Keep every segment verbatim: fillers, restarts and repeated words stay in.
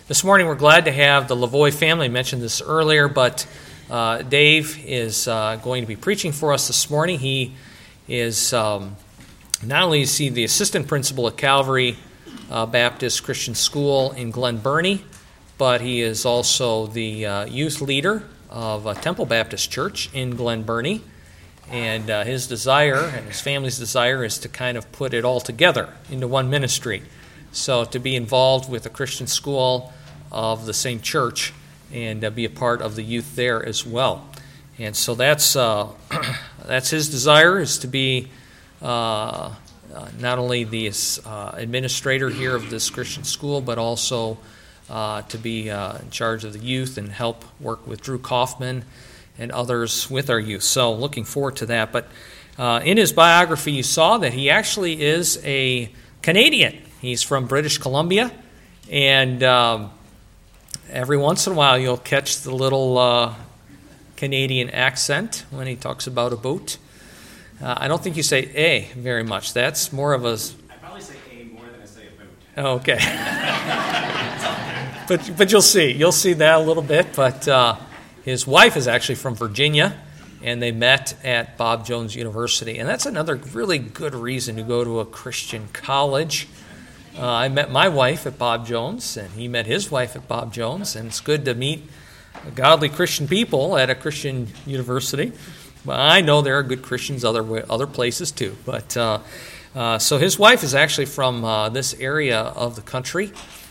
This morning we're glad to have the Lavoie family. I mentioned this earlier, but uh, Dave is uh, going to be preaching for us this morning. He is um, not only is he the assistant principal at Calvary uh, Baptist Christian School in Glen Burnie, but he is also the uh, youth leader of uh, Temple Baptist Church in Glen Burnie. And uh, his desire and his family's desire is to kind of put it all together into one ministry. So to be involved with a Christian school of the same church and uh, be a part of the youth there as well. And so that's uh, that's his desire, is to be uh, uh, not only the uh, administrator here of this Christian school, but also uh, to be uh, in charge of the youth and help work with Drew Kaufman and others with our youth. So looking forward to that. But uh, in his biography, you saw that he actually is a Canadian. He's from British Columbia, and um, every once in a while you'll catch the little uh, Canadian accent when he talks about a boat. Uh, I don't think you say "a" very much. That's more of a... I probably say "a" more than I say "a boat." Okay. but but you'll see. You'll see that a little bit, but... Uh, His wife is actually from Virginia, and they met at Bob Jones University. And that's another really good reason to go to a Christian college. Uh, I met my wife at Bob Jones, and he met his wife at Bob Jones. And it's good to meet godly Christian people at a Christian university. Well, I know there are good Christians other other places too. But uh, uh, so his wife is actually from uh, this area of the country,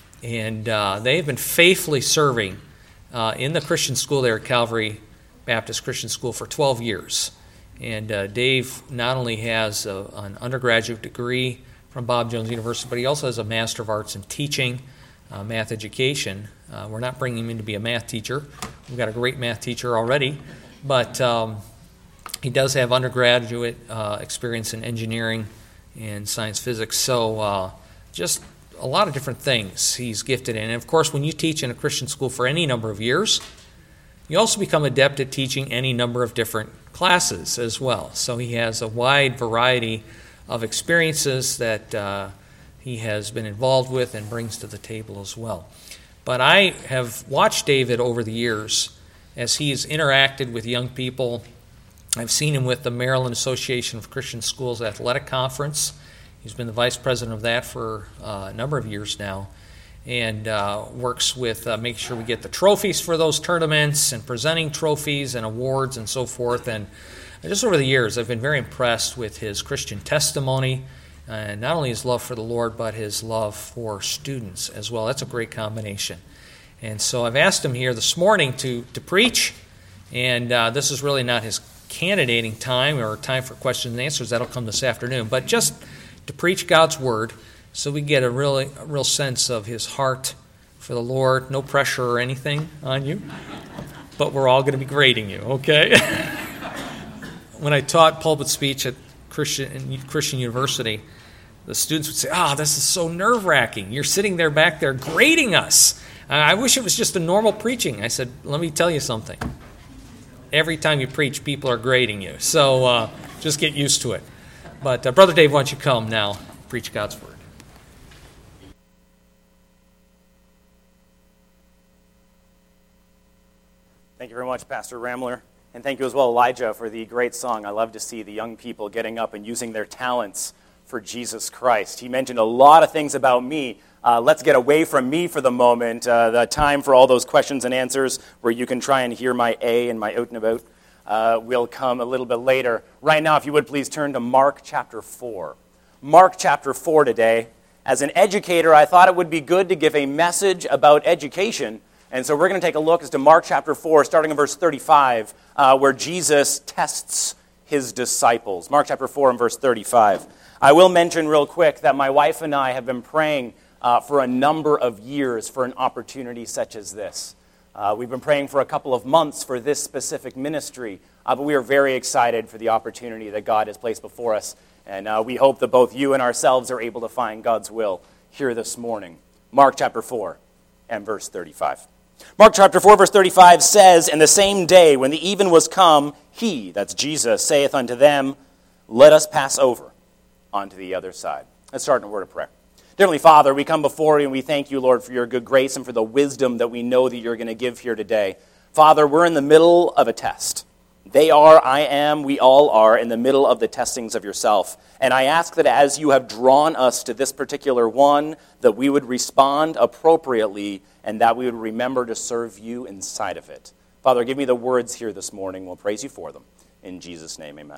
and uh, they've been faithfully serving Uh, in the Christian school there at Calvary Baptist Christian School for twelve years. And uh, Dave not only has a, an undergraduate degree from Bob Jones University, but he also has a Master of Arts in Teaching, uh, Math Education. Uh, we're not bringing him in to be a math teacher. We've got a great math teacher already. But um, he does have undergraduate uh, experience in engineering and science physics. So uh, just a lot of different things he's gifted in. And of course, when you teach in a Christian school for any number of years, you also become adept at teaching any number of different classes as well. So he has a wide variety of experiences that uh, he has been involved with and brings to the table as well. But I have watched David over the years as he's interacted with young people. I've seen him with the Maryland Association of Christian Schools Athletic Conference. He's been the vice president of that for uh, a number of years now, and uh, works with uh, making sure we get the trophies for those tournaments and presenting trophies and awards and so forth. And just over the years, I've been very impressed with his Christian testimony, and not only his love for the Lord, but his love for students as well. That's a great combination. And so I've asked him here this morning to, to preach, and uh, this is really not his candidating time or time for questions and answers. That'll come this afternoon. But just to preach God's Word, so we get a really a real sense of his heart for the Lord. No pressure or anything on you, but we're all going to be grading you, okay? When I taught pulpit speech at Christian Christian University, the students would say, "Ah, oh, this is so nerve-wracking. You're sitting there back there grading us. I wish it was just a normal preaching." I said, "Let me tell you something. Every time you preach, people are grading you, so uh, just get used to it." But uh, Brother Dave, why don't you come now, preach God's Word. Thank you very much, Pastor Ramler. And thank you as well, Elijah, for the great song. I love to see the young people getting up and using their talents for Jesus Christ. He mentioned a lot of things about me. Uh, let's get away from me for the moment. Uh, the time for all those questions and answers where you can try and hear my A and my out and about Uh, will come a little bit later. Right now, if you would please turn to Mark chapter four. Mark chapter four today. As an educator, I thought it would be good to give a message about education. And so we're going to take a look as to Mark chapter four, starting in verse thirty-five, uh, where Jesus tests his disciples. Mark chapter four and verse thirty-five. I will mention real quick that my wife and I have been praying uh, for a number of years for an opportunity such as this. Uh, we've been praying for a couple of months for this specific ministry, uh, but we are very excited for the opportunity that God has placed before us, and uh, we hope that both you and ourselves are able to find God's will here this morning. Mark chapter four and verse thirty-five. Mark chapter four, verse thirty-five says, "In the same day when the even was come, he," that's Jesus, "saith unto them, Let us pass over unto the other side." Let's start in a word of prayer. Dear Heavenly Father, we come before you and we thank you, Lord, for your good grace and for the wisdom that we know that you're going to give here today. Father, we're in the middle of a test. They are, I am, we all are in the middle of the testings of yourself. And I ask that as you have drawn us to this particular one, that we would respond appropriately and that we would remember to serve you inside of it. Father, give me the words here this morning. We'll praise you for them. In Jesus' name, amen.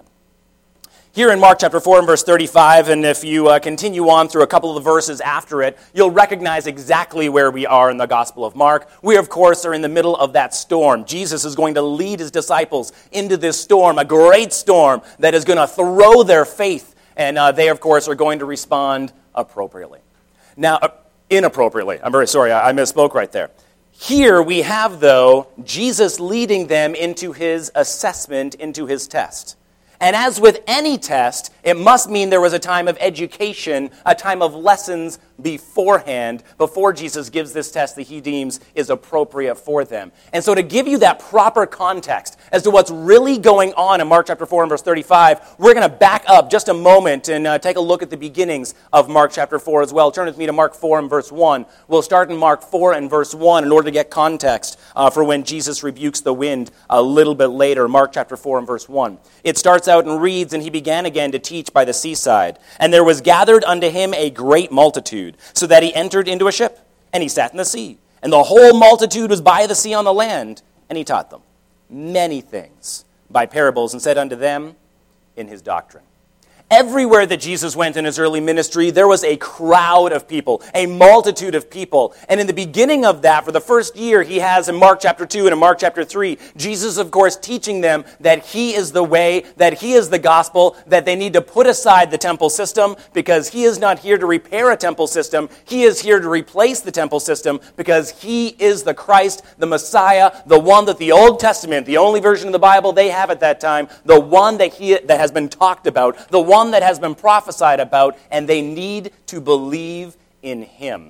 Here in Mark chapter four and verse thirty-five, and if you uh, continue on through a couple of the verses after it, you'll recognize exactly where we are in the Gospel of Mark. We, of course, are in the middle of that storm. Jesus is going to lead his disciples into this storm, a great storm that is going to throw their faith, and uh, they, of course, are going to respond appropriately. Now, uh, inappropriately. I'm very sorry, I, I misspoke right there. Here we have, though, Jesus leading them into his assessment, into his test. And as with any test, it must mean there was a time of education, a time of lessons beforehand, before Jesus gives this test that he deems is appropriate for them. And so to give you that proper context as to what's really going on in Mark chapter four and verse thirty-five, we're going to back up just a moment and uh, take a look at the beginnings of Mark chapter four as well. Turn with me to Mark four and verse one. We'll start in Mark four and verse one in order to get context uh, for when Jesus rebukes the wind a little bit later. Mark chapter four and verse one. It starts out and reads, "And he began again to teach by the seaside. And there was gathered unto him a great multitude, so that he entered into a ship, and he sat in the sea. And the whole multitude was by the sea on the land, and he taught them many things by parables, and said unto them in his doctrine." Everywhere that Jesus went in his early ministry, there was a crowd of people, a multitude of people. And in the beginning of that, for the first year, he has in Mark chapter two and in Mark chapter three, Jesus, of course, teaching them that he is the way, that he is the gospel, that they need to put aside the temple system because he is not here to repair a temple system. He is here to replace the temple system because he is the Christ, the Messiah, the one that the Old Testament, the only version of the Bible they have at that time, the one that he that has been talked about, the one one that has been prophesied about, and they need to believe in him.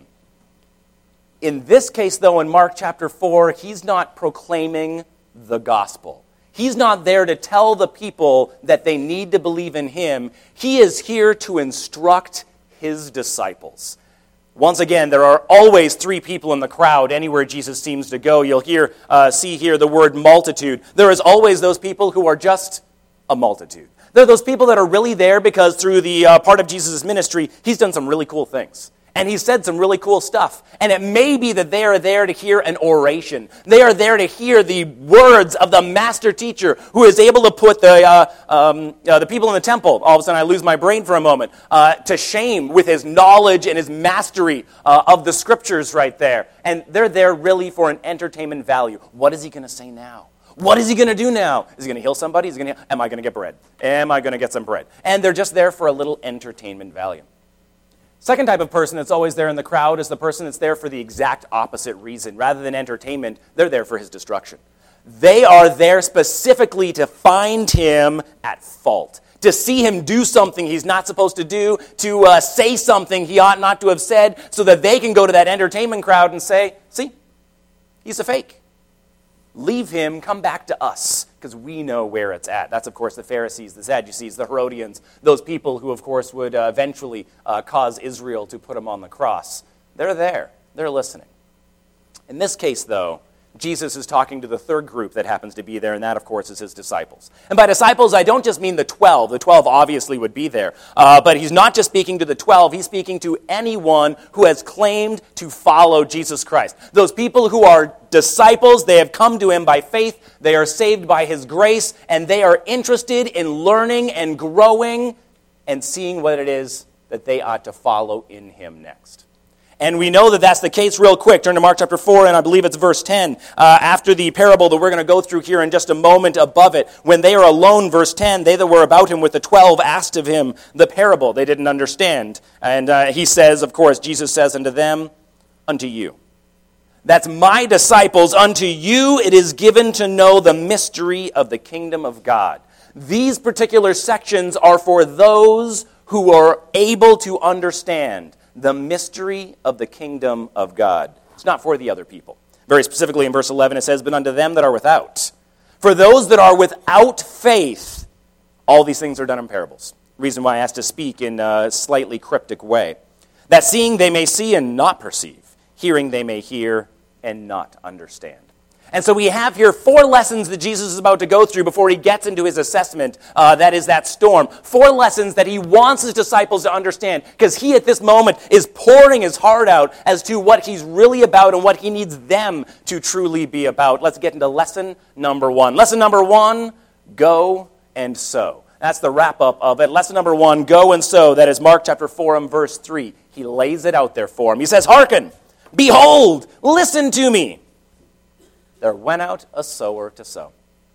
In this case, though, in Mark chapter four, he's not proclaiming the gospel. He's not there to tell the people that they need to believe in him. He is here to instruct his disciples. Once again, there are always three people in the crowd anywhere Jesus seems to go. You'll hear, uh, see here the word multitude. There is always those people who are just a multitude. They're those people that are really there because through the uh, part of Jesus' ministry, he's done some really cool things. And he's said some really cool stuff. And it may be that they are there to hear an oration. They are there to hear the words of the master teacher who is able to put the uh, um, uh, the people in the temple, all of a sudden I lose my brain for a moment, uh, to shame with his knowledge and his mastery uh, of the scriptures right there. And they're there really for an entertainment value. What is he going to say now? What is he going to do now? Is he going to heal somebody? Is he going to? Am I going to get bread? Am I going to get some bread? And they're just there for a little entertainment value. Second type of person that's always there in the crowd is the person that's there for the exact opposite reason. Rather than entertainment, they're there for his destruction. They are there specifically to find him at fault, to see him do something he's not supposed to do, to uh, say something he ought not to have said, so that they can go to that entertainment crowd and say, see, he's a fake. Leave him, come back to us, because we know where it's at. That's, of course, the Pharisees, the Sadducees, the Herodians, those people who, of course, would uh, eventually uh, cause Israel to put him on the cross. They're there. They're listening. In this case, though, Jesus is talking to the third group that happens to be there, and that, of course, is his disciples. And by disciples, I don't just mean the twelve. The twelve obviously would be there. Uh, but he's not just speaking to the twelve. He's speaking to anyone who has claimed to follow Jesus Christ. Those people who are disciples, they have come to him by faith. They are saved by his grace, and they are interested in learning and growing and seeing what it is that they ought to follow in him next. And we know that that's the case real quick. Turn to Mark chapter four, and I believe it's verse ten. Uh, after the parable that we're going to go through here in just a moment above it, when they are alone, verse ten, they that were about him with the twelve asked of him the parable. They didn't understand. And uh, he says, of course, Jesus says unto them, unto you. That's my disciples. Unto you it is given to know the mystery of the kingdom of God. These particular sections are for those who are able to understand the mystery of the kingdom of God. It's not for the other people. Very specifically in verse eleven it says, but unto them that are without. For those that are without faith, all these things are done in parables. Reason why I asked to speak in a slightly cryptic way. that seeing they may see and not perceive, hearing they may hear and not understand. And so we have here four lessons that Jesus is about to go through before he gets into his assessment, uh, that is that storm. Four lessons that he wants his disciples to understand, because he at this moment is pouring his heart out as to what he's really about and what he needs them to truly be about. Let's get into lesson number one. Lesson number one, go and sow. That's the wrap-up of it. Lesson number one, go and sow. That is Mark chapter four and verse three. He lays it out there for him. He says, hearken, behold, listen to me. There went out a sower to sow.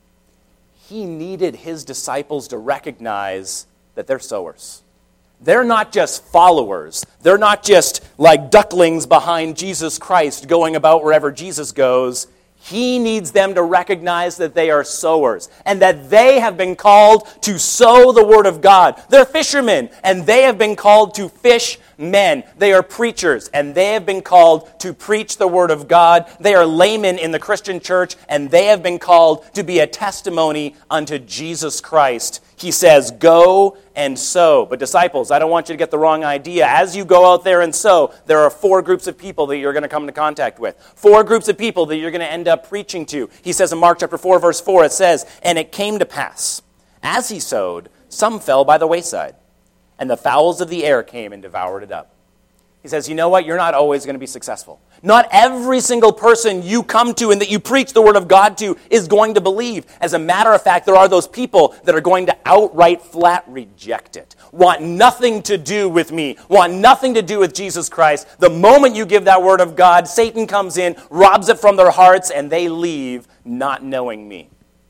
He needed his disciples to recognize that they're sowers. They're not just followers. They're not just like ducklings behind Jesus Christ going about wherever Jesus goes. He needs them to recognize that they are sowers and that they have been called to sow the word of God. They're fishermen, and they have been called to fish men. They are preachers, and they have been called to preach the word of God. They are laymen in the Christian church, and they have been called to be a testimony unto Jesus Christ. He says, go and sow. But disciples, I don't want you to get the wrong idea. As you go out there and sow, there are four groups of people that you're going to come into contact with. Four groups of people that you're going to end up preaching to. He says in Mark chapter four, verse four, it says, and it came to pass, as he sowed, some fell by the wayside, and the fowls of the air came and devoured it up. He says, you know what? You're not always going to be successful. Not every single person you come to and that you preach the word of God to is going to believe. As a matter of fact, there are those people that are going to outright flat reject it. Want nothing to do with me. Want nothing to do with Jesus Christ. The moment you give that word of God, Satan comes in, robs it from their hearts, and they leave not knowing me.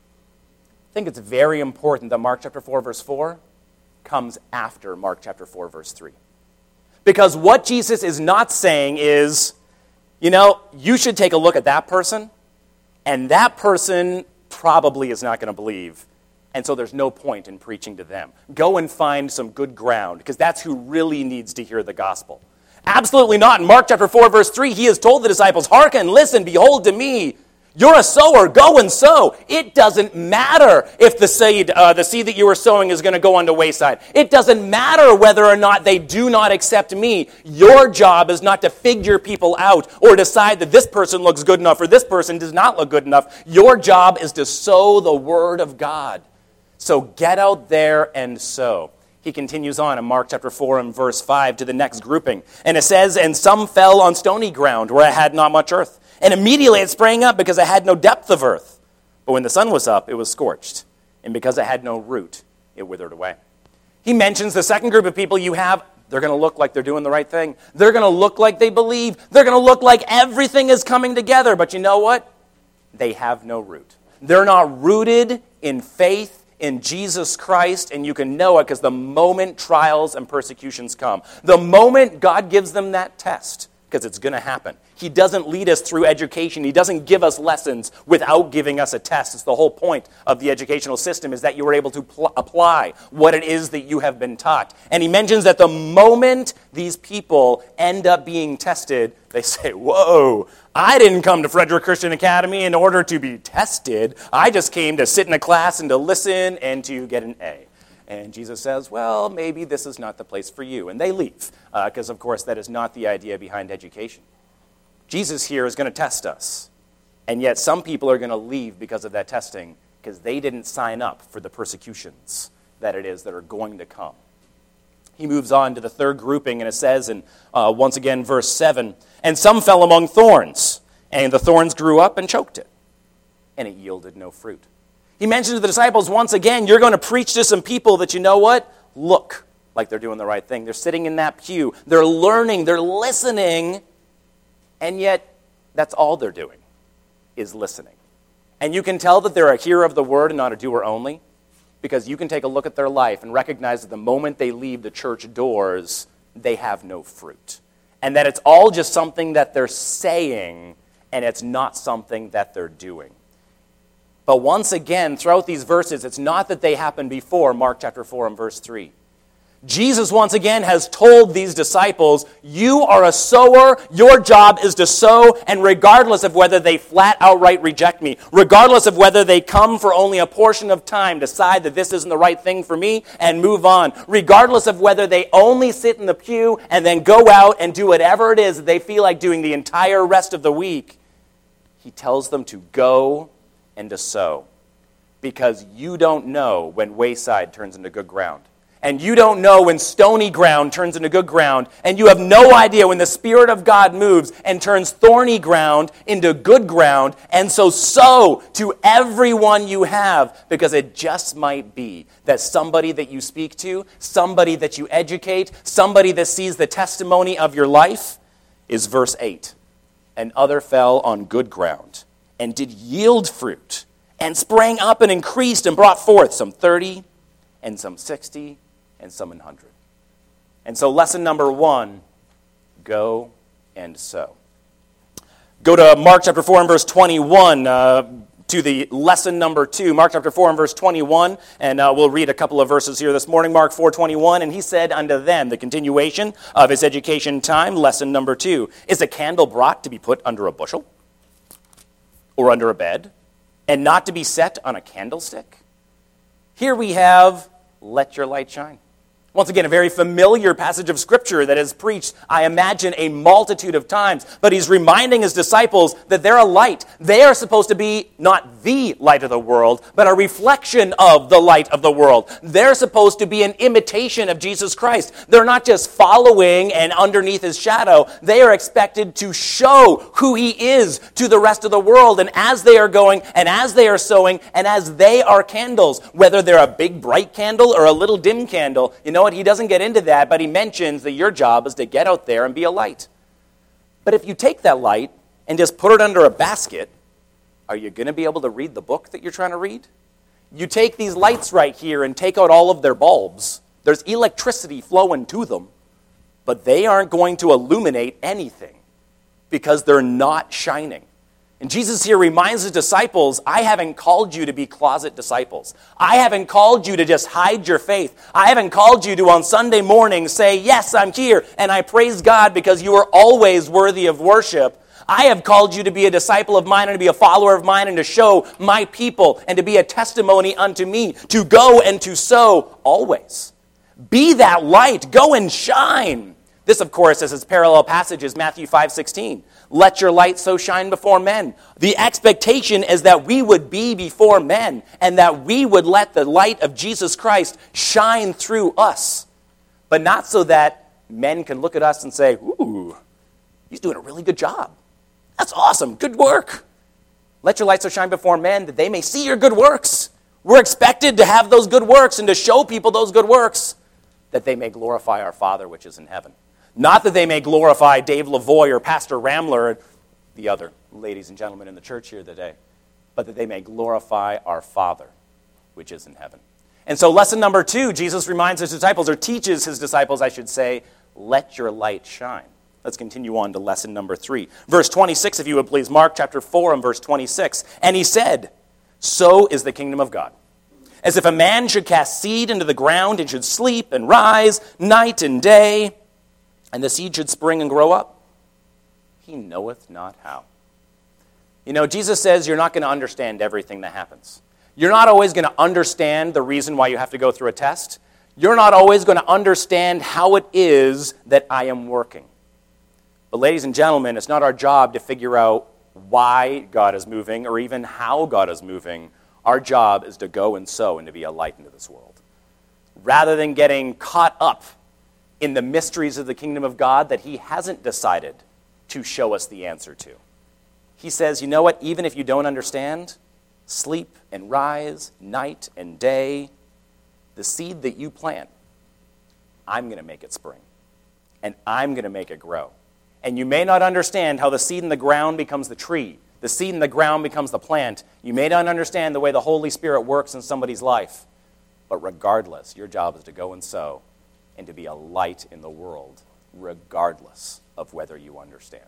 I think it's very important that Mark chapter four, verse four comes after Mark chapter four, verse three. Because what Jesus is not saying is, you know, you should take a look at that person, and that person probably is not going to believe, and so there's no point in preaching to them. Go and find some good ground, because that's who really needs to hear the gospel. Absolutely not. In Mark chapter four, verse three, he has told the disciples, hearken, listen, behold to me. You're a sower. Go and sow. It doesn't matter if the seed, uh, the seed that you are sowing is going to go on the wayside. It doesn't matter whether or not they do not accept me. Your job is not to figure people out or decide that this person looks good enough or this person does not look good enough. Your job is to sow the word of God. So get out there and sow. He continues on in Mark chapter four and verse five to the next grouping. And it says, and some fell on stony ground where it had not much earth. And immediately it sprang up because it had no depth of earth. But when the sun was up, it was scorched. And because it had no root, it withered away. He mentions the second group of people you have. They're going to look like they're doing the right thing. They're going to look like they believe. They're going to look like everything is coming together. But you know what? They have no root. They're not rooted in faith in Jesus Christ, and you can know it because the moment trials and persecutions come, the moment God gives them that test, because it's going to happen. He doesn't lead us through education. He doesn't give us lessons without giving us a test. It's the whole point of the educational system is that you are able to pl- apply what it is that you have been taught. And he mentions that the moment these people end up being tested, they say, whoa, I didn't come to Frederick Christian Academy in order to be tested. I just came to sit in a class and to listen and to get an A. And Jesus says, well, maybe this is not the place for you. And they leave, because, uh, of course, that is not the idea behind education. Jesus here is going to test us. And yet some people are going to leave because of that testing, because they didn't sign up for the persecutions that it is that are going to come. He moves on to the third grouping, and it says, in uh, once again, verse seven, and some fell among thorns, and the thorns grew up and choked it, and it yielded no fruit. He mentions to the disciples, once again, you're going to preach to some people that, you know what, look like they're doing the right thing. They're sitting in that pew. They're learning. They're listening. And yet, that's all they're doing, is listening. And you can tell that they're a hearer of the word and not a doer only, because you can take a look at their life and recognize that the moment they leave the church doors, they have no fruit. And that it's all just something that they're saying, and it's not something that they're doing. But once again, throughout these verses, it's not that they happened before Mark chapter four and verse three. Jesus, once again, has told these disciples, you are a sower, your job is to sow, and regardless of whether they flat outright reject me, regardless of whether they come for only a portion of time, decide that this isn't the right thing for me, and move on, regardless of whether they only sit in the pew and then go out and do whatever it is that they feel like doing the entire rest of the week, he tells them to go and to sow, because you don't know when wayside turns into good ground. And you don't know when stony ground turns into good ground. And you have no idea when the Spirit of God moves and turns thorny ground into good ground. And so sow to everyone you have, because it just might be that somebody that you speak to, somebody that you educate, somebody that sees the testimony of your life is verse eight. And other fell on good ground and did yield fruit and sprang up and increased and brought forth some thirty and some sixty and some an hundred. And so lesson number one, go and sow. Go to Mark chapter four and verse twenty-one uh, to the lesson number two. Mark chapter four and verse twenty-one, and uh, we'll read a couple of verses here this morning. Mark four twenty-one, and he said unto them, the continuation of his education time, lesson number two, is a candle brought to be put under a bushel or under a bed, and not to be set on a candlestick? Here we have, let your light shine. Once again, a very familiar passage of Scripture that is preached, I imagine, a multitude of times. But he's reminding his disciples that they're a light. They are supposed to be not the light of the world, but a reflection of the light of the world. They're supposed to be an imitation of Jesus Christ. They're not just following and underneath his shadow. They are expected to show who he is to the rest of the world. And as they are going, and as they are sowing, and as they are candles, whether they're a big bright candle or a little dim candle, you know what? He doesn't get into that, but he mentions that your job is to get out there and be a light. But if you take that light and just put it under a basket, are you going to be able to read the book that you're trying to read? You take these lights right here and take out all of their bulbs. There's electricity flowing to them, but they aren't going to illuminate anything because they're not shining. And Jesus here reminds his disciples, I haven't called you to be closet disciples. I haven't called you to just hide your faith. I haven't called you to on Sunday morning say, yes, I'm here, and I praise God because you are always worthy of worship. I have called you to be a disciple of mine and to be a follower of mine and to show my people and to be a testimony unto me, to go and to sow always. Be that light. Go and shine. This, of course, is its parallel passage is Matthew five sixteen. Let your light so shine before men. The expectation is that we would be before men and that we would let the light of Jesus Christ shine through us. But not so that men can look at us and say, ooh, he's doing a really good job. That's awesome. Good work. Let your light so shine before men that they may see your good works. We're expected to have those good works and to show people those good works that they may glorify our Father which is in heaven. Not that they may glorify Dave Lavoie or Pastor Ramler, the other ladies and gentlemen in the church here today, but that they may glorify our Father, which is in heaven. And so lesson number two, Jesus reminds his disciples, or teaches his disciples, I should say, let your light shine. Let's continue on to lesson number three. Verse twenty-six, if you would please, Mark chapter four and verse twenty-six. And he said, so is the kingdom of God. As if a man should cast seed into the ground and should sleep and rise night and day, and the seed should spring and grow up. He knoweth not how. You know, Jesus says you're not going to understand everything that happens. You're not always going to understand the reason why you have to go through a test. You're not always going to understand how it is that I am working. But ladies and gentlemen, it's not our job to figure out why God is moving or even how God is moving. Our job is to go and sow and to be a light into this world. Rather than getting caught up in the mysteries of the kingdom of God that he hasn't decided to show us the answer to. He says, you know what, even if you don't understand, sleep and rise night and day, the seed that you plant, I'm going to make it spring. And I'm going to make it grow. And you may not understand how the seed in the ground becomes the tree. The seed in the ground becomes the plant. You may not understand the way the Holy Spirit works in somebody's life. But regardless, your job is to go and sow and to be a light in the world, regardless of whether you understand.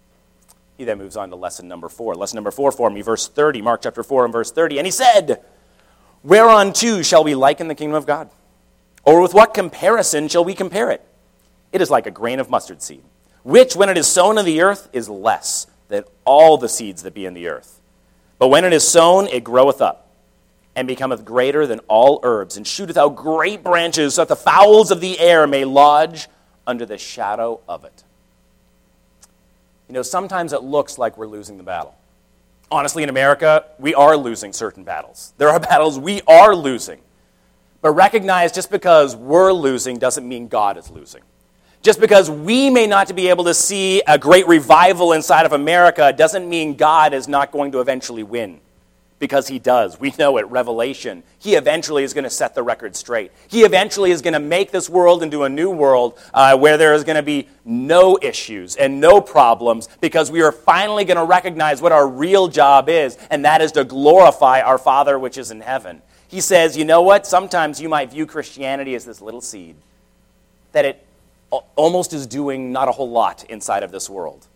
He then moves on to lesson number four. Lesson number four for me, verse thirty, Mark chapter four and verse thirty. And he said, whereunto shall we liken the kingdom of God? Or with what comparison shall we compare it? It is like a grain of mustard seed, which when it is sown in the earth is less than all the seeds that be in the earth. But when it is sown, it groweth up, and becometh greater than all herbs, and shooteth out great branches, so that the fowls of the air may lodge under the shadow of it. You know, sometimes it looks like we're losing the battle. Honestly, in America, we are losing certain battles. There are battles we are losing. But recognize just because we're losing doesn't mean God is losing. Just because we may not be able to see a great revival inside of America doesn't mean God is not going to eventually win. Because he does. We know it, Revelation. He eventually is going to set the record straight. He eventually is going to make this world into a new world uh, where there is going to be no issues and no problems, because we are finally going to recognize what our real job is, and that is to glorify our Father which is in heaven. He says, you know what? Sometimes you might view Christianity as this little seed, that it almost is doing not a whole lot inside of this world.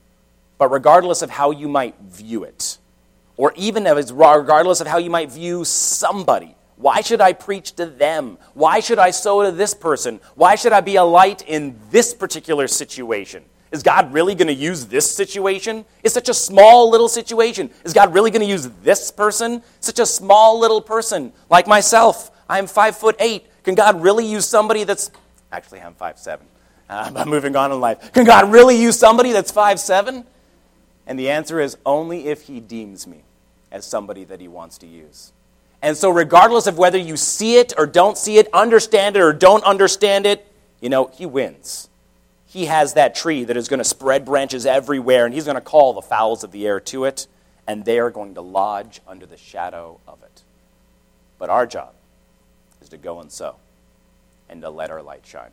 But regardless of how you might view it, or even as regardless of how you might view somebody, why should I preach to them? Why should I sow to this person? Why should I be a light in this particular situation? Is God really going to use this situation? It's such a small little situation. Is God really going to use this person? Such a small little person like myself. I'm five foot eight. Can God really use somebody that's... Actually, I'm five seven. Uh, I'm moving on in life. Can God really use somebody that's five seven? And the answer is only if he deems me as somebody that he wants to use. And so regardless of whether you see it or don't see it, understand it or don't understand it, you know, he wins. He has that tree that is going to spread branches everywhere, and he's going to call the fowls of the air to it, and they are going to lodge under the shadow of it. But our job is to go and sow and to let our light shine.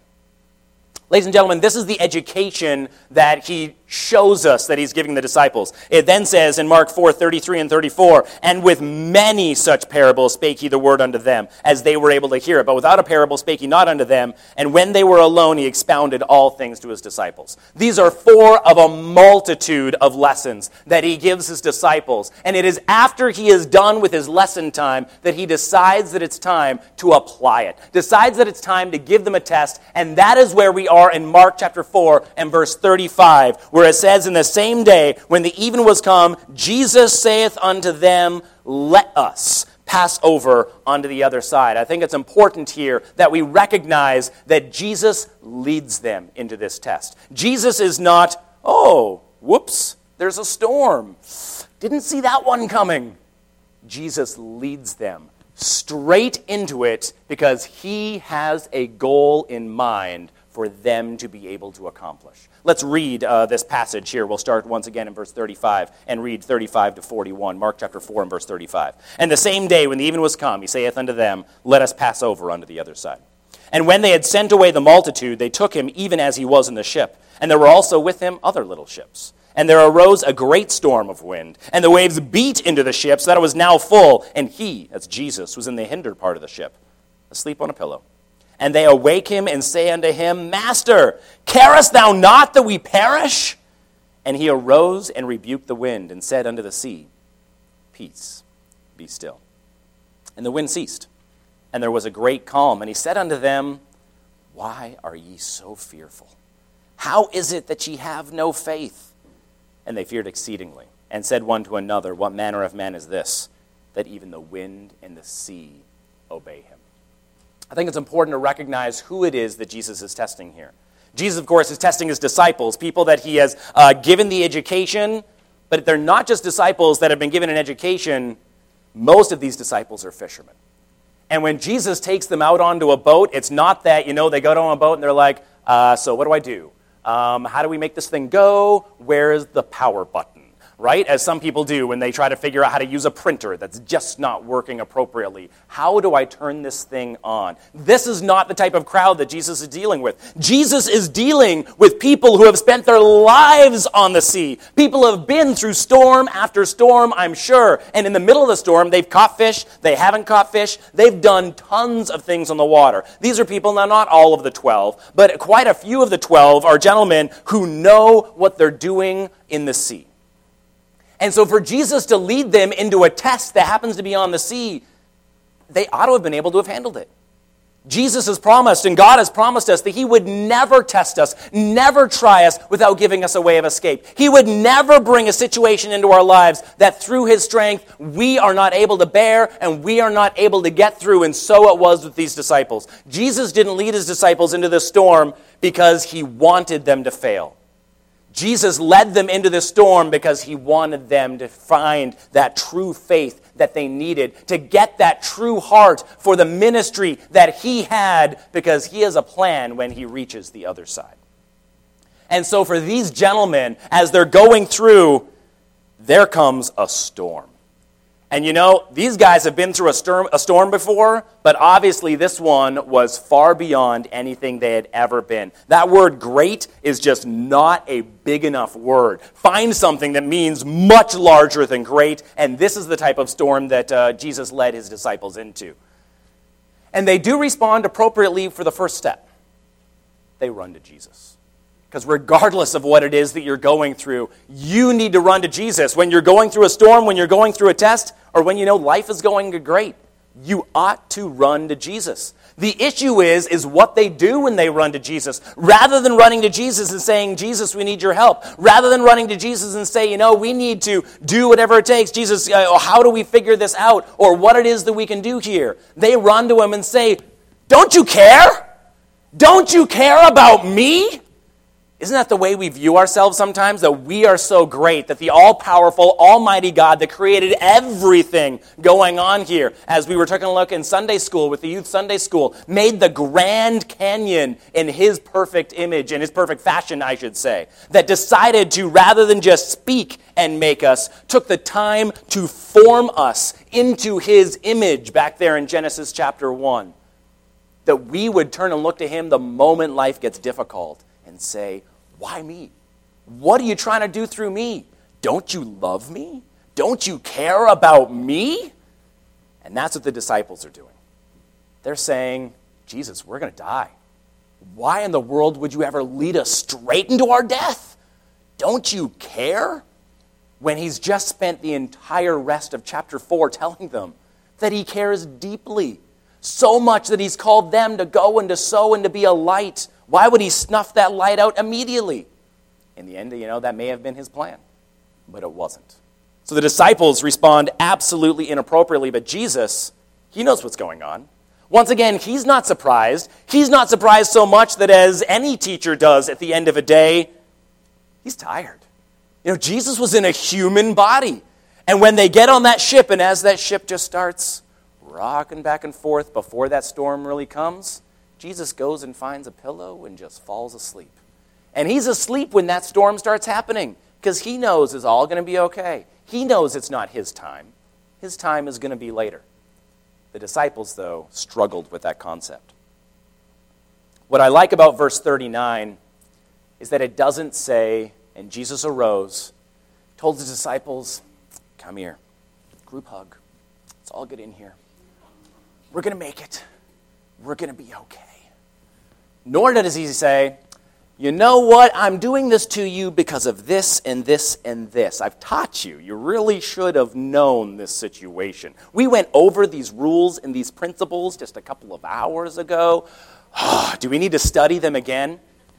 Ladies and gentlemen, this is the education that he shows us that he's giving the disciples. It then says in Mark four, thirty-three and thirty-four, and with many such parables spake he the word unto them, as they were able to hear it. But without a parable spake he not unto them, and when they were alone he expounded all things to his disciples. These are four of a multitude of lessons that he gives his disciples. And it is after he is done with his lesson time that he decides that it's time to apply it. Decides that it's time to give them a test, and that is where we are in Mark chapter four and verse thirty-five, where it says, in the same day, when the even was come, Jesus saith unto them, let us pass over onto the other side. I think it's important here that we recognize that Jesus leads them into this test. Jesus is not, oh, whoops, there's a storm. Didn't see that one coming. Jesus leads them straight into it because he has a goal in mind for them to be able to accomplish. Let's read uh, this passage here. We'll start once again in verse thirty-five and read thirty-five to forty-one. Mark chapter four and verse thirty-five. And the same day when the even was come, he saith unto them, let us pass over unto the other side. And when they had sent away the multitude, they took him even as he was in the ship. And there were also with him other little ships. And there arose a great storm of wind, and the waves beat into the ship so that it was now full. And he, that's Jesus, was in the hinder part of the ship, asleep on a pillow. And they awake him and say unto him, Master, carest thou not that we perish? And he arose and rebuked the wind and said unto the sea, Peace, be still. And the wind ceased, and there was a great calm. And he said unto them, Why are ye so fearful? How is it that ye have no faith? And they feared exceedingly, and said one to another, What manner of man is this, that even the wind and the sea obey him? I think it's important to recognize who it is that Jesus is testing here. Jesus, of course, is testing his disciples, people that he has uh, given the education, but they're not just disciples that have been given an education. Most of these disciples are fishermen. And when Jesus takes them out onto a boat, it's not that, you know, they go on a boat and they're like, uh, so what do I do? Um, how do we make this thing go? Where is the power button? Right? As some people do when they try to figure out how to use a printer that's just not working appropriately. How do I turn this thing on? This is not the type of crowd that Jesus is dealing with. Jesus is dealing with people who have spent their lives on the sea. People have been through storm after storm, I'm sure. And in the middle of the storm, they've caught fish, they haven't caught fish, they've done tons of things on the water. These are people, now not all of the twelve, but quite a few of the twelve are gentlemen who know what they're doing in the sea. And so for Jesus to lead them into a test that happens to be on the sea, they ought to have been able to have handled it. Jesus has promised, and God has promised us, that he would never test us, never try us without giving us a way of escape. He would never bring a situation into our lives that through his strength we are not able to bear and we are not able to get through, and so it was with these disciples. Jesus didn't lead his disciples into this storm because he wanted them to fail. Jesus led them into this storm because he wanted them to find that true faith that they needed, to get that true heart for the ministry that he had, because he has a plan when he reaches the other side. And so for these gentlemen, as they're going through, there comes a storm. And you know, these guys have been through a storm, a storm before, but obviously this one was far beyond anything they had ever been. That word great is just not a big enough word. Find something that means much larger than great, and this is the type of storm that uh, Jesus led his disciples into. And they do respond appropriately for the first step. They run to Jesus. Because regardless of what it is that you're going through, you need to run to Jesus. When you're going through a storm, when you're going through a test, or when you know life is going great, you ought to run to Jesus. The issue is, is what they do when they run to Jesus. Rather than running to Jesus and saying, Jesus, we need your help. Rather than running to Jesus and say, you know, we need to do whatever it takes. Jesus, uh, how do we figure this out? Or what it is that we can do here. They run to him and say, don't you care? Don't you care about me? Isn't that the way we view ourselves sometimes? That we are so great, that the all-powerful, almighty God that created everything going on here, as we were taking a look in Sunday school with the youth Sunday school, made the Grand Canyon in his perfect image, in his perfect fashion, I should say, that decided to, rather than just speak and make us, took the time to form us into his image back there in Genesis chapter one. That we would turn and look to him the moment life gets difficult and say, why me? What are you trying to do through me? Don't you love me? Don't you care about me? And that's what the disciples are doing. They're saying, Jesus, we're going to die. Why in the world would you ever lead us straight into our death? Don't you care? When he's just spent the entire rest of chapter four telling them that he cares deeply. So much that he's called them to go and to sow and to be a light. Why would he snuff that light out immediately? In the end, you know, that may have been his plan, but it wasn't. So the disciples respond absolutely inappropriately, but Jesus, he knows what's going on. Once again, he's not surprised. He's not surprised so much that, as any teacher does at the end of a day, he's tired. You know, Jesus was in a human body. And when they get on that ship, and as that ship just starts rocking back and forth before that storm really comes, Jesus goes and finds a pillow and just falls asleep. And he's asleep when that storm starts happening because he knows it's all going to be okay. He knows it's not his time. His time is going to be later. The disciples, though, struggled with that concept. What I like about verse thirty-nine is that it doesn't say, and Jesus arose, told his disciples, come here, group hug. Let's all get in here. We're going to make it. We're going to be okay. Nor does he say, you know what, I'm doing this to you because of this and this and this. I've taught you. You really should have known this situation. We went over these rules and these principles just a couple of hours ago. Do we need to study them again?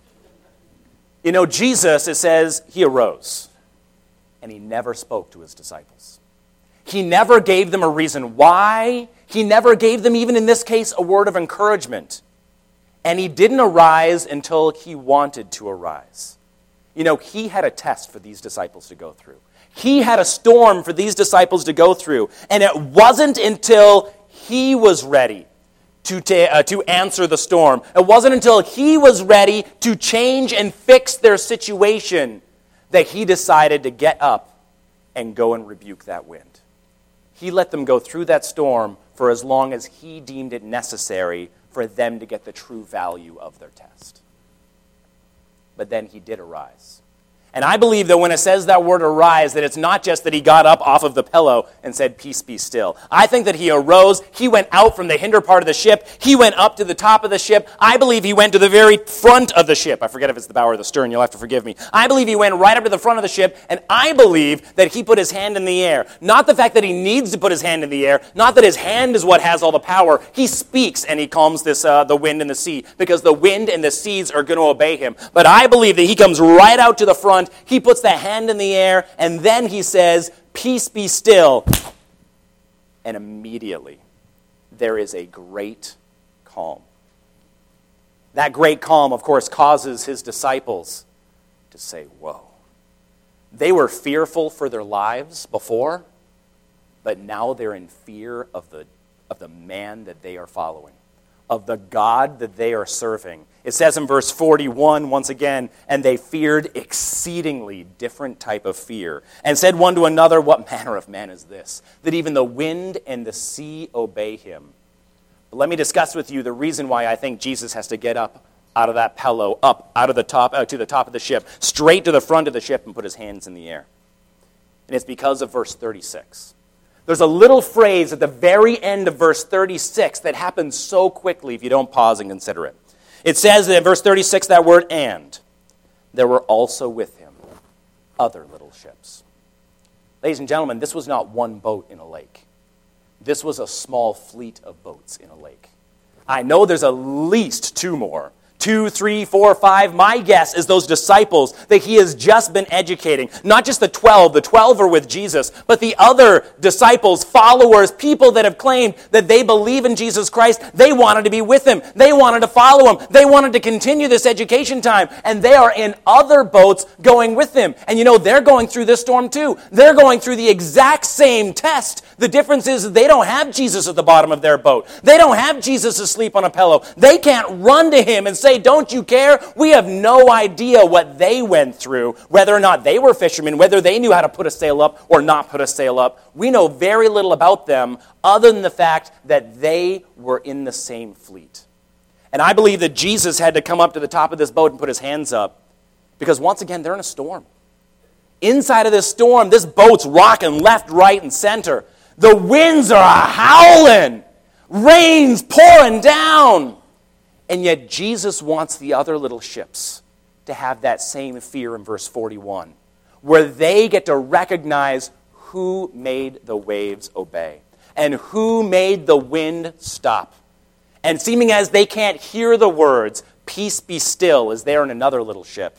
You know, Jesus, it says, he arose, and he never spoke to his disciples. He never gave them a reason why. He never gave them, even in this case, a word of encouragement. And he didn't arise until he wanted to arise. You know, he had a test for these disciples to go through. He had a storm for these disciples to go through. And it wasn't until he was ready to, ta- uh, to answer the storm. It wasn't until he was ready to change and fix their situation that he decided to get up and go and rebuke that wind. He let them go through that storm for as long as he deemed it necessary for them to get the true value of their test. But then he did arise. And I believe that when it says that word arise, that it's not just that he got up off of the pillow and said, peace be still. I think that he arose, he went out from the hinder part of the ship, he went up to the top of the ship. I believe he went to the very front of the ship. I forget if it's the bow or the stern, you'll have to forgive me. I believe he went right up to the front of the ship, and I believe that he put his hand in the air. Not the fact that he needs to put his hand in the air, not that his hand is what has all the power. He speaks and he calms this uh, the wind and the sea, because the wind and the seas are going to obey him. But I believe that he comes right out to the front, he puts the hand in the air, and then he says, peace be still. And immediately, there is a great calm. That great calm, of course, causes his disciples to say, whoa. They were fearful for their lives before, but now they're in fear of the, of the man that they are following, of the God that they are serving. It says in verse forty-one, once again, and they feared exceedingly, different type of fear, and said one to another, what manner of man is this, that even the wind and the sea obey him? But let me discuss with you the reason why I think Jesus has to get up out of that pillow, up out of the top, uh, to the top of the ship, straight to the front of the ship and put his hands in the air. And it's because of verse thirty-six. There's a little phrase at the very end of verse thirty-six that happens so quickly if you don't pause and consider it. It says in verse thirty-six that word, and there were also with him other little ships. Ladies and gentlemen, this was not one boat in a lake. This was a small fleet of boats in a lake. I know there's at least two more. Two, three, four, five. My guess is those disciples that he has just been educating. Not just the twelve. The twelve are with Jesus. But the other disciples, followers, people that have claimed that they believe in Jesus Christ, they wanted to be with him. They wanted to follow him. They wanted to continue this education time. And they are in other boats going with him. And you know, they're going through this storm too. They're going through the exact same test. The difference is that they don't have Jesus at the bottom of their boat. They don't have Jesus asleep on a pillow. They can't run to him and say, don't you care? We have no idea what they went through, whether or not they were fishermen, whether they knew how to put a sail up or not put a sail up. We know very little about them other than the fact that they were in the same fleet. And I believe that Jesus had to come up to the top of this boat and put his hands up because once again, they're in a storm. Inside of this storm, this boat's rocking left, right, and center. The winds are howling. Rain's pouring down. And yet Jesus wants the other little ships to have that same fear in verse forty-one, where they get to recognize who made the waves obey and who made the wind stop. And seeming as they can't hear the words, peace be still, as they're in another little ship,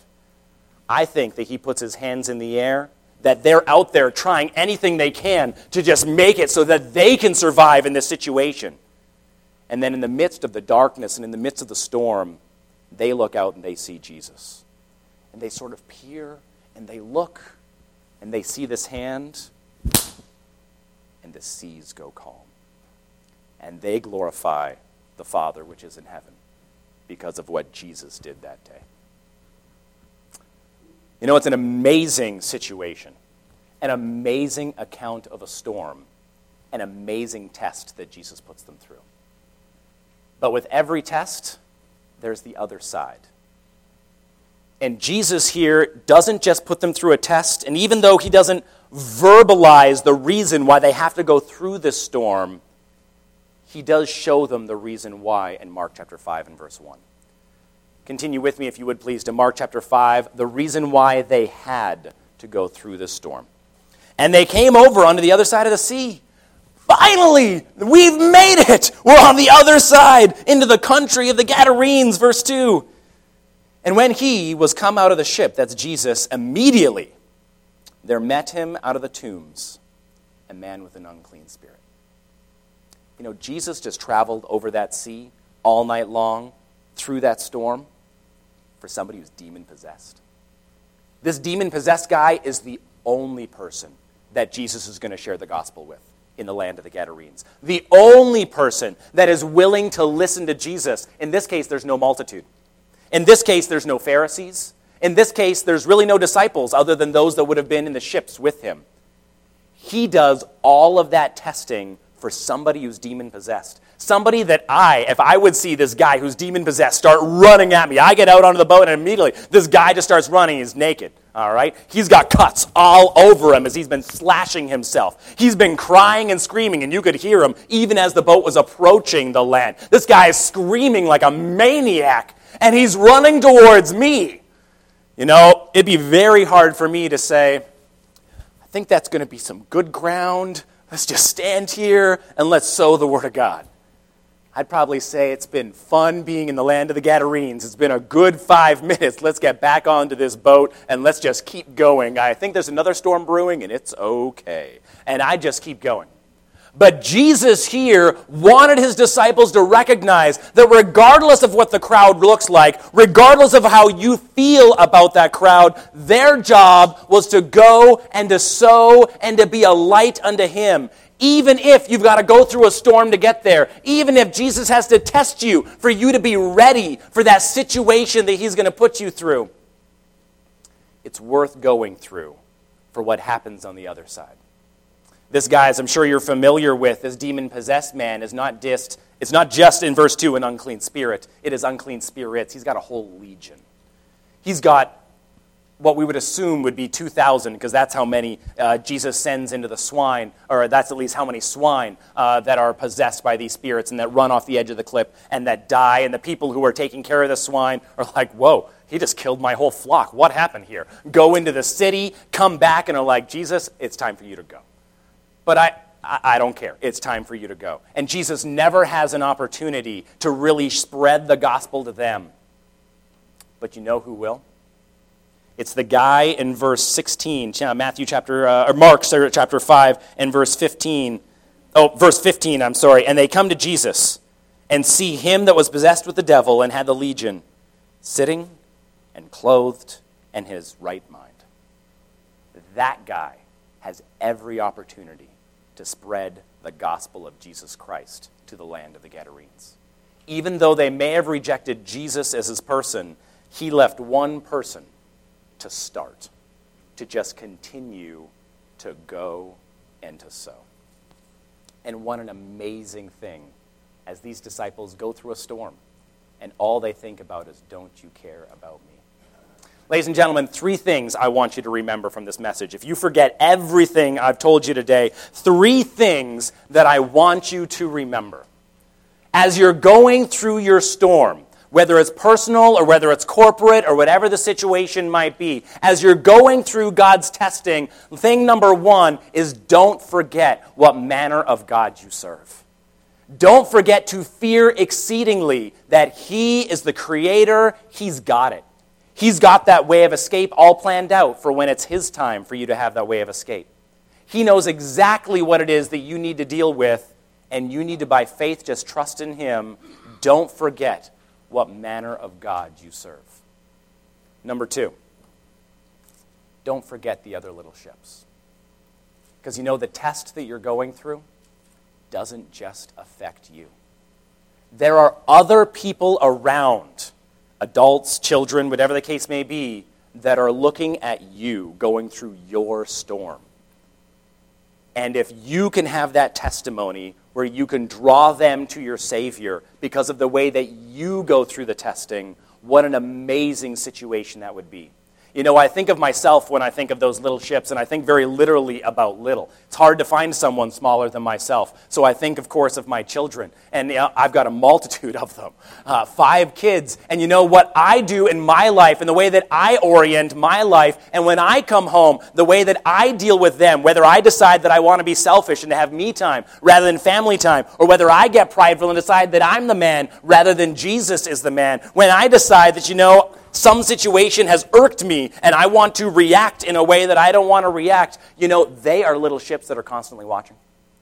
I think that he puts his hands in the air, that they're out there trying anything they can to just make it so that they can survive in this situation. And then in the midst of the darkness and in the midst of the storm, they look out and they see Jesus. And they sort of peer and they look and they see this hand and the seas go calm. And they glorify the Father which is in heaven because of what Jesus did that day. You know, it's an amazing situation, an amazing account of a storm, an amazing test that Jesus puts them through. But with every test, there's the other side. And Jesus here doesn't just put them through a test, and even though he doesn't verbalize the reason why they have to go through this storm, he does show them the reason why in Mark chapter five and verse one. Continue with me, if you would please, to Mark chapter five, the reason why they had to go through this storm. And they came over onto the other side of the sea. Finally, we've made it. We're on the other side, into the country of the Gadarenes, verse two. And when he was come out of the ship, that's Jesus, immediately there met him out of the tombs a man with an unclean spirit. You know, Jesus just traveled over that sea all night long through that storm for somebody who's demon-possessed. This demon-possessed guy is the only person that Jesus is going to share the gospel with in the land of the Gadarenes. The only person that is willing to listen to Jesus. In this case, there's no multitude. In this case, there's no Pharisees. In this case, there's really no disciples other than those that would have been in the ships with him. He does all of that testing for somebody who's demon-possessed. Somebody that I, if I would see this guy who's demon-possessed start running at me, I get out onto the boat and immediately this guy just starts running. He's naked, all right? He's got cuts all over him as he's been slashing himself. He's been crying and screaming, and you could hear him even as the boat was approaching the land. This guy is screaming like a maniac, and he's running towards me. You know, it'd be very hard for me to say, I think that's going to be some good ground. Let's just stand here and let's sow the word of God. I'd probably say it's been fun being in the land of the Gadarenes. It's been a good five minutes. Let's get back onto this boat and let's just keep going. I think there's another storm brewing and it's okay. And I just keep going. But Jesus here wanted his disciples to recognize that regardless of what the crowd looks like, regardless of how you feel about that crowd, their job was to go and to sow and to be a light unto him. Even if you've got to go through a storm to get there, even if Jesus has to test you for you to be ready for that situation that he's going to put you through, it's worth going through for what happens on the other side. This guy, as I'm sure you're familiar with, this demon-possessed man, is not just, it's not just in verse two an unclean spirit. It is unclean spirits. He's got a whole legion. He's got what we would assume would be two thousand, because that's how many uh, Jesus sends into the swine, or that's at least how many swine uh, that are possessed by these spirits and that run off the edge of the cliff and that die. And the people who are taking care of the swine are like, whoa, he just killed my whole flock. What happened here? Go into the city, come back, and are like, Jesus, it's time for you to go. But I, I don't care. It's time for you to go. And Jesus never has an opportunity to really spread the gospel to them. But you know who will? It's the guy in verse sixteen, Matthew chapter, uh, or Mark chapter five and verse fifteen. Oh, verse fifteen, I'm sorry. And they come to Jesus and see him that was possessed with the devil and had the legion, sitting and clothed and his right mind. That guy has every opportunity to spread the gospel of Jesus Christ to the land of the Gadarenes. Even though they may have rejected Jesus as his person, he left one person to start, to just continue to go and to sow. And what an amazing thing as these disciples go through a storm and all they think about is, don't you care about me? Ladies and gentlemen, three things I want you to remember from this message. If you forget everything I've told you today, three things that I want you to remember. As you're going through your storm, whether it's personal or whether it's corporate or whatever the situation might be, as you're going through God's testing, thing number one is don't forget what manner of God you serve. Don't forget to fear exceedingly that he is the creator. He's got it. He's got that way of escape all planned out for when it's his time for you to have that way of escape. He knows exactly what it is that you need to deal with, and you need to, by faith, just trust in him. Don't forget what manner of God you serve. Number two, don't forget the other little ships. Because you know the test that you're going through doesn't just affect you. There are other people around, adults, children, whatever the case may be, that are looking at you going through your storm. And if you can have that testimony where you can draw them to your Savior because of the way that you go through the testing, what an amazing situation that would be. You know, I think of myself when I think of those little ships, and I think very literally about little. It's hard to find someone smaller than myself. So I think, of course, of my children. And you know, I've got a multitude of them. Uh, five kids. And you know what I do in my life and the way that I orient my life, and when I come home, the way that I deal with them, whether I decide that I want to be selfish and to have me time rather than family time, or whether I get prideful and decide that I'm the man rather than Jesus is the man, when I decide that, you know, some situation has irked me and I want to react in a way that I don't want to react, you know, they are little ships that are constantly watching.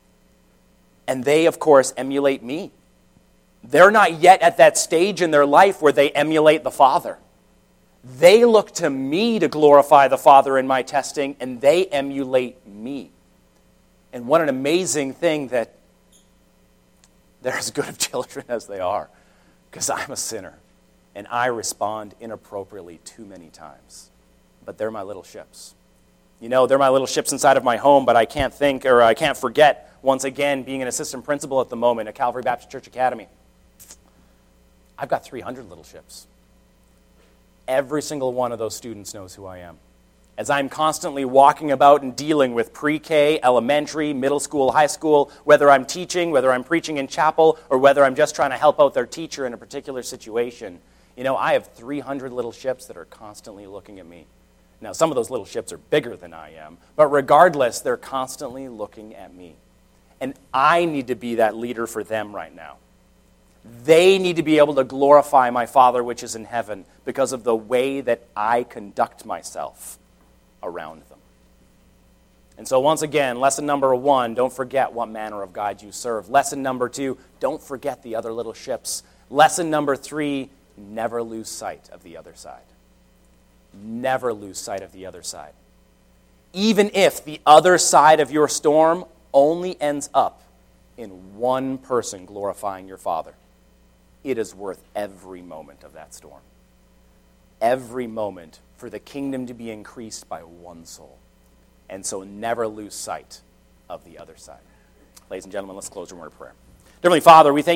And they, of course, emulate me. They're not yet at that stage in their life where they emulate the Father. They look to me to glorify the Father in my testing, and they emulate me. And what an amazing thing that they're as good of children as they are, because I'm a sinner. And I respond inappropriately too many times. But they're my little ships. You know, they're my little ships inside of my home, but I can't think or I can't forget once again, being an assistant principal at the moment at Calvary Baptist Church Academy. I've got three hundred little ships. Every single one of those students knows who I am. As I'm constantly walking about and dealing with pre-K, elementary, middle school, high school, whether I'm teaching, whether I'm preaching in chapel, or whether I'm just trying to help out their teacher in a particular situation, you know, I have three hundred little ships that are constantly looking at me. Now, some of those little ships are bigger than I am, but regardless, they're constantly looking at me. And I need to be that leader for them right now. They need to be able to glorify my Father which is in heaven because of the way that I conduct myself around them. And so once again, lesson number one, don't forget what manner of God you serve. Lesson number two, don't forget the other little ships. Lesson number three, never lose sight of the other side. Never lose sight of the other side. Even if the other side of your storm only ends up in one person glorifying your Father, it is worth every moment of that storm. Every moment for the kingdom to be increased by one soul. And so never lose sight of the other side. Ladies and gentlemen, let's close in a word of prayer. Dear Heavenly Father, we thank